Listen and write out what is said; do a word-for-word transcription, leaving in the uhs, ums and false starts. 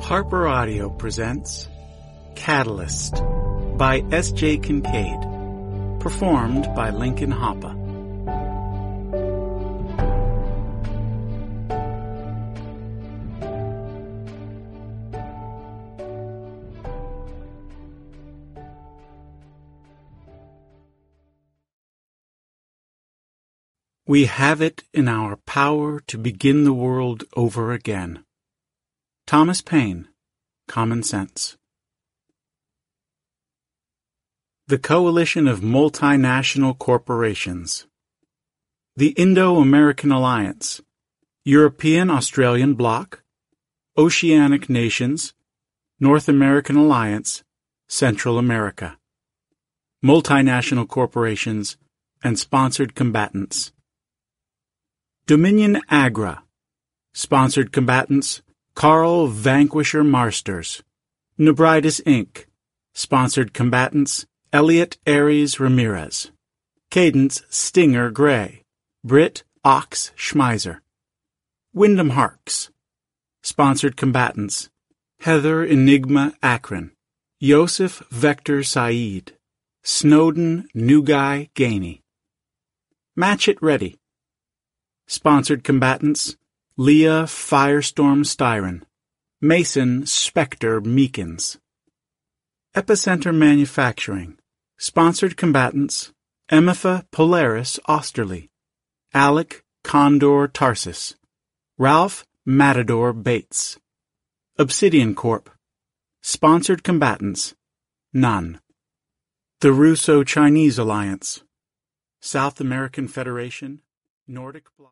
Harper Audio presents Catalyst by S J Kincaid, performed by Lincoln Hoppe. We have it in our power to begin the world over again. Thomas Paine, Common Sense. The Coalition of Multinational Corporations. The Indo-American Alliance. European-Australian Bloc. Oceanic Nations. North American Alliance. Central America. Multinational corporations and sponsored combatants. Dominion Agra. Sponsored combatants Carl Vanquisher Marsters. Nebrides Incorporated. Sponsored combatants Elliot Aries Ramirez. Cadence Stinger Gray. Britt Ox Schmeiser. Wyndham Harks. Sponsored combatants Heather Enigma Akron. Yosef Vector Said. Snowden Nugai Gainey. Match It Ready. Sponsored combatants Leah Firestorm Styron. Mason Spectre Meekins. Epicenter Manufacturing. Sponsored combatants Emetha Polaris Osterly. Alec Condor Tarsus. Ralph Matador Bates. Obsidian Corp. Sponsored combatants None. The Russo-Chinese Alliance. South American Federation. Nordic Bloc.